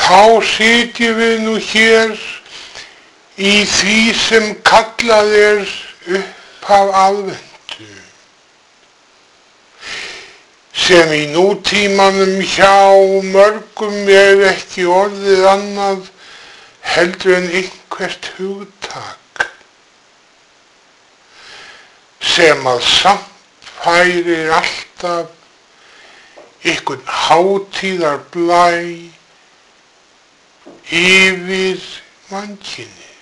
Þá sitjum við nú hér í því sem kallað upphaf aðventu, sem í nútímanum hjá mörgum ekki orðið annað heldur en eitthvert hugtak, sem að samt færir alltaf einhvern hátíðarblæ yfir mannkynið.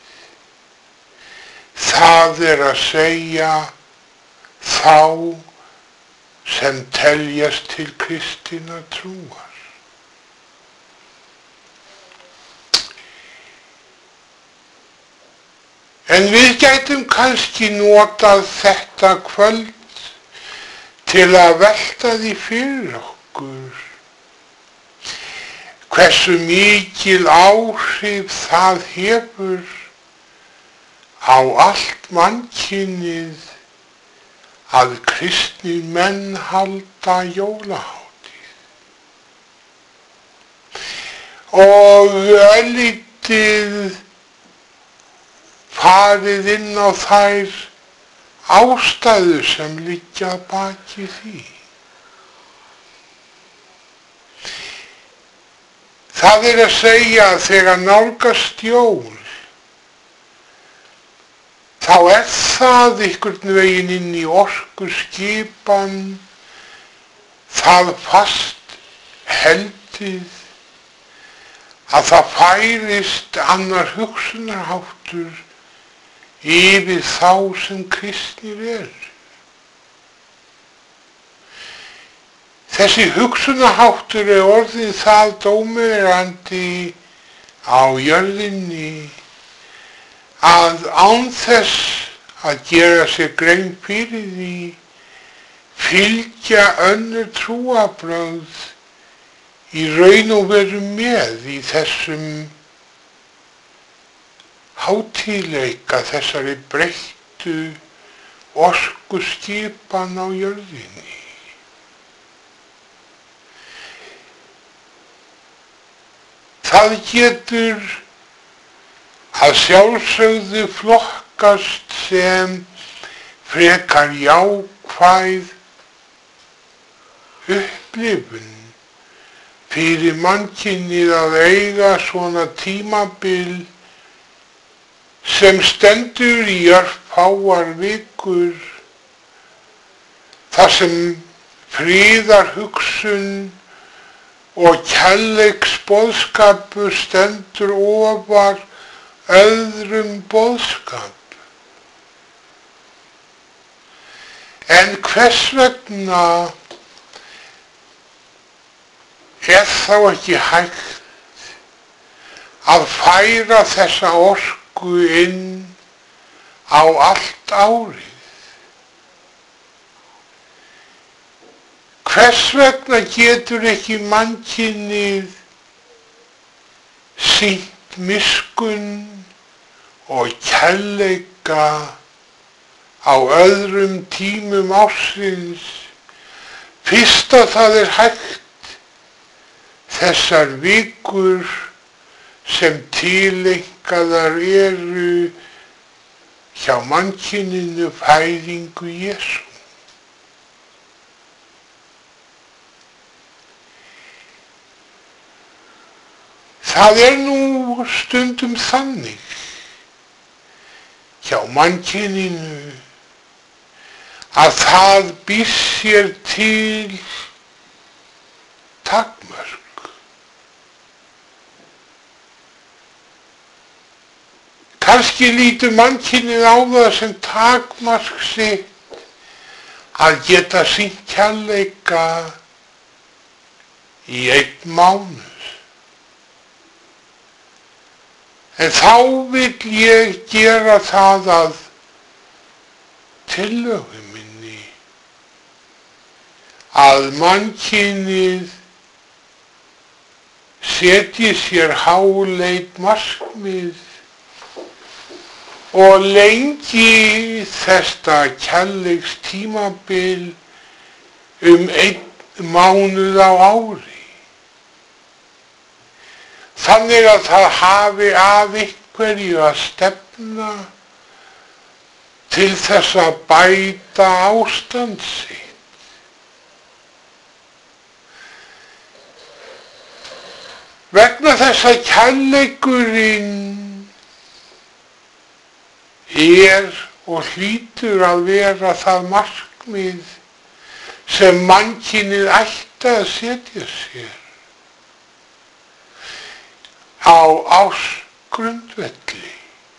Það að segja þá sem teljast til kristinnar trúar. En við gætum kannski notað þetta kvöld til að velta því fyrir okkur hversu mikil áhrif það hefur á allt mannkynið að kristnir menn halda jólahátíð. Og örlítið farið inn á þær ástæður sem liggja að baki því. Það að segja að þegar nálgast jól, þá það einhvern veginn inn í orkuskipan, það fast heldið að það færist annar hugsunarháttur yfir þá sem kristnir eru. Þessi hugsunarháttur orðinn það dómurandi á jörðinni að án þess að gera sér grein fyrir því fylgja önnur trúarbrögð í raun og veru með í þessum hátíðleika, þessari breyttu orkuskipan á jörðinni. Það getur að sjálfsögðu flokkast sem frekar jákvæð upplifun fyrir mannkynið að eiga svona tímabil sem stendur í örfáar vikur, þar sem friðarhugsun og kærleiksboðskapur stendur ofar öðrum boðskap. En hvers vegna þá ekki hægt að færa þessa orku inn á allt árið? Hvers vegna getur ekki mannkynið sýnt miskunn og kærleika á öðrum tímum ársins, fyrst að það hægt þessar vikur sem tileinkaðar eru hjá mannkyninu fæðingu Jesú? Það nú stundum þannig hjá mannkyninu að það býr sér til takmörk. Kannski lítur mannkynið á það sem takmark sitt að geta sýnt kærleika í 1 mánuð. En þá vill ég gera það að tillögu minni að mannkynið setji sér háleit markmið og lengi þetta kærleikstímabil 1 mánuð á ári. þannig að það hafi að einhverju að stefna til þess að bæta ástand sitt. Vegna þess að kærleikurinn og hlýtur að vera það markmið sem mannkynið ætti að setja sér á ástgrundvelli.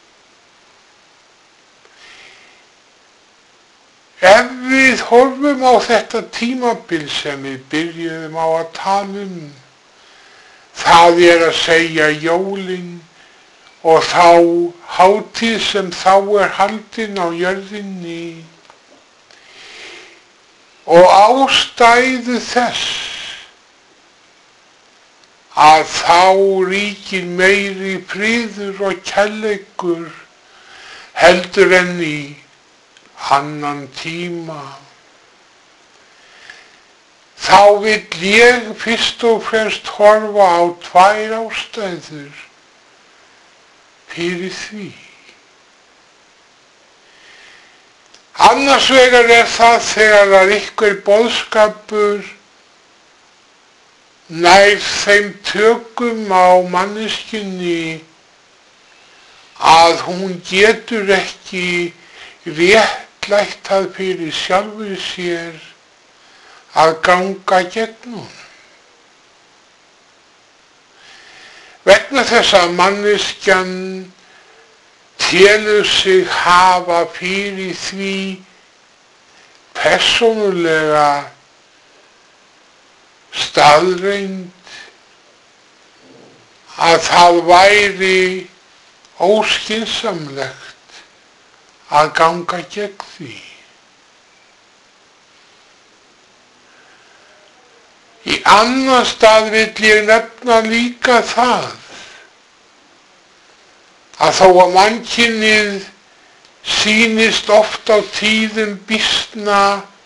Ef við horfum á þetta tímabil sem við byrjuðum á að tala það að segja jólin og þá hátíð sem þá haldin á jörðinni og ástæðu þess að þá ríkir meiri friður og kærleikur heldur en í annan tíma. Þá vill ég fyrst og fremst horfa á tvær ástæður fyrir því. Annars vegar það þegar að einhver boðskapur nær þeim tökum á manneskjunni að hún getur ekki réttlætt það fyrir sjálfur sér að ganga gegnum. Vegna þess að manneskjan telur sig hafa fyrir því persónulega staðreynd að það væri óskynsamlegt að ganga gegn því. Í annan stað vill ég nefna líka það að þó að mannkynið sýnist oft á tíðum býsna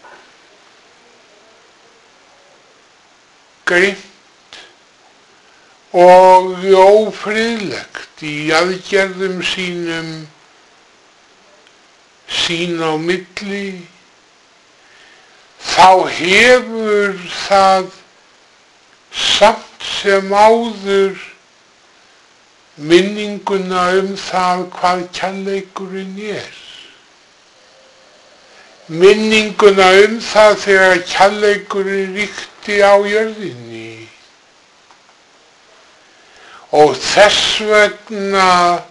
grimmt og ófriðlegt í aðgerðum sínum sín á milli, þá hefur það samt sem áður minninguna það hvað kærleikurinn minninguna það þegar kærleikurinn ríkti á jörðinni. Og þess vegna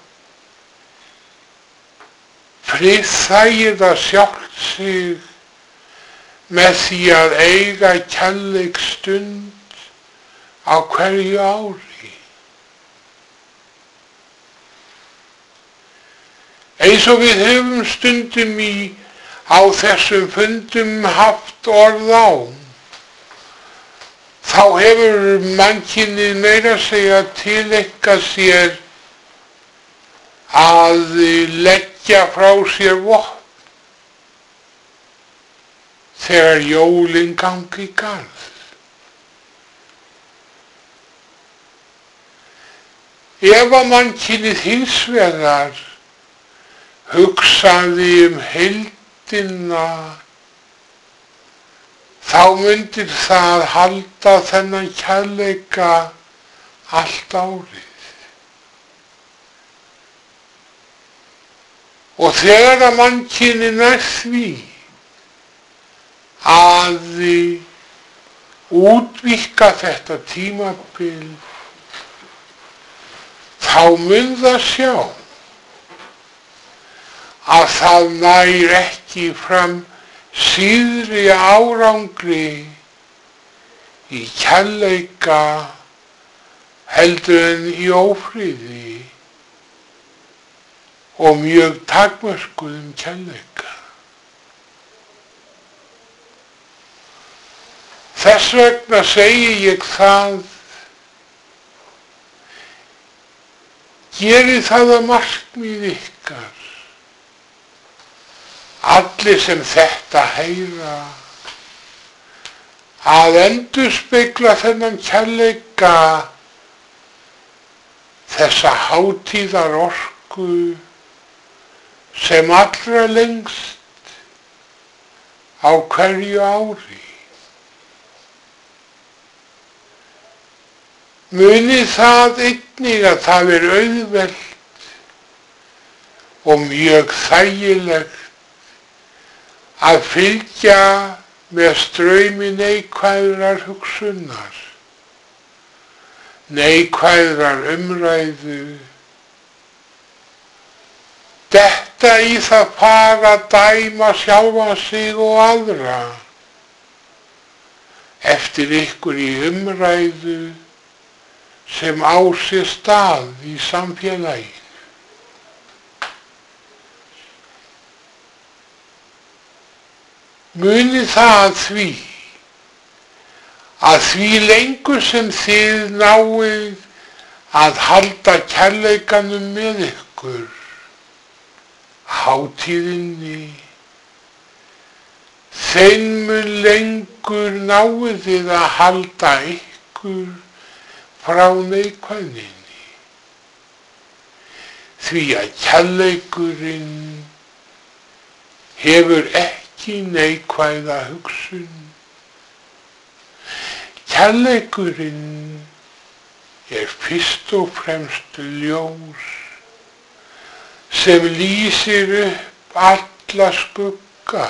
friðþægir það sjálft sig með því að eiga kærleiksstund á hverju ári. Eins og við höfum stundum á þessum fundum haft orð á, þá hefur mannkynið meira að segja tileinkað sér að leggja frá sér vopn þegar jólin gangi í garð. Ef að mannkynið hins vegar hugsaði heildina, þá myndir það halda þennan kærleika allt árið. Og þegar að mannkynið nær því að útvíkka þetta tímabil, þá mun það sjá að það nær ekki fram síðri árangri í kærleika heldur en í ófriði og mjög takmörkuðum kærleika. Þess vegna segi ég það, gerið það að markmið ykkar, allir sem þetta heyra, að endurspegla þennan kærleika þessa hátíðar orku sem allra lengst á hverju ári. Munið það einnig að það auðvelt og mjög þægilegt að fylgja með straumi neikvæðrar hugsunar, neikvæðrar umræðu, detta í það far að dæma sjálfan sig og aðra eftir ykkur í umræðu sem á sér stað í samfélaginu. Munið það að því lengur sem þið náið að halda kærleikanum með ykkur, hátíðinni, þeim mun lengur náið þið að halda ykkur frá neikvæðninni. Því að kærleikurinn hefur ekki neikvæða hugsun. Kærleikurinn fyrst og fremst ljós sem lýsir upp alla skugga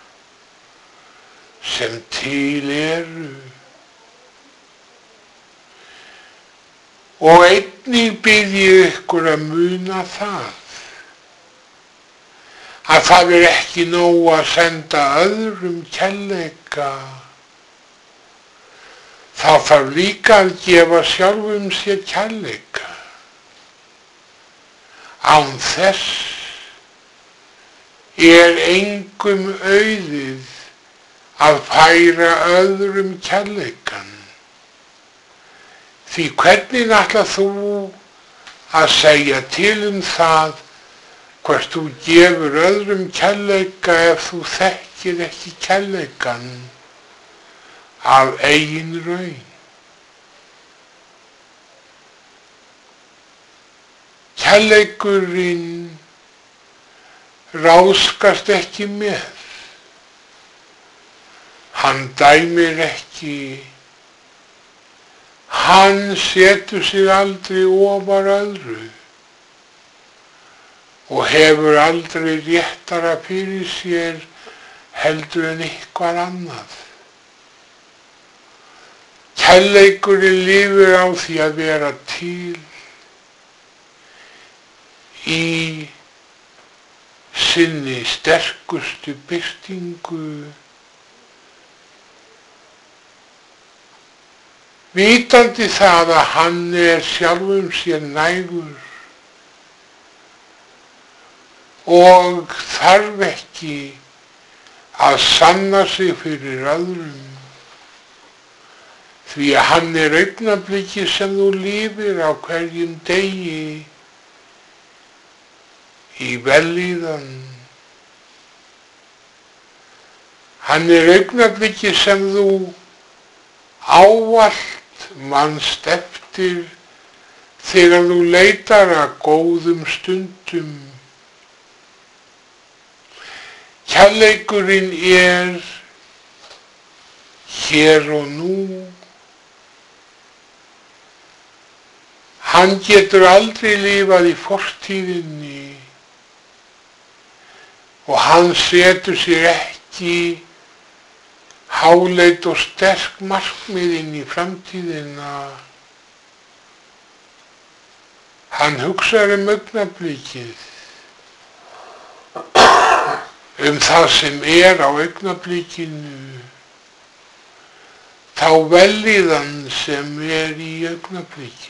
sem til eru. Og einnig bið ég ykkur að muna að það ekki nóg að senda öðrum kærleika. Það þarf líka að gefa sjálfum sér kærleika. Án þess engum auðið að færa öðrum kærleikan. Því hvernig ætlar þú að segja til það hvort þú gefur öðrum kærleika ef þú þekkir ekki kærleikan af eigin raun? Kærleikurinn ráðskast ekki með. Hann dæmir ekki. Hann setur sig aldrei ofar öðru og hefur aldrei réttara fyrir sér heldur en eitthvað annað. Kærleikurinn lifir á því að vera til í sinni sterkustu birtingu, vitandi það að hann sjálfum sér nægur og þarf ekki að sanna sig fyrir öðrum, því að hann augnablikið sem þú lifir á hverjum degi í vellíðan. Hann augnablikið sem þú ávallt manst eftir þegar þú leitar að góðum stundum. Kærleikurinn hér og nú. Hann getur aldrei lifað í fortíðinni og hann setur sér ekki háleit og sterk markmið inn í framtíðina. Hann hugsar augnablikið, það sem á augnablikinu, þá vellíðan sem í augnablikinu.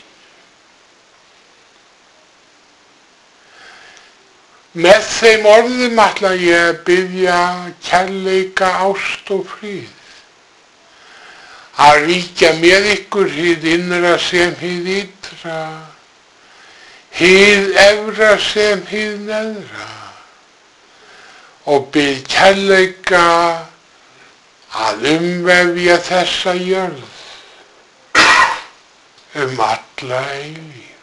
Með þeim orðum ætla ég að biðja kærleika, ást og frið að ríkja með ykkur hið innra sem hið ytra, hið efra sem hið neðra, og bið kærleika að umvefja þessa jörð alla eilífð.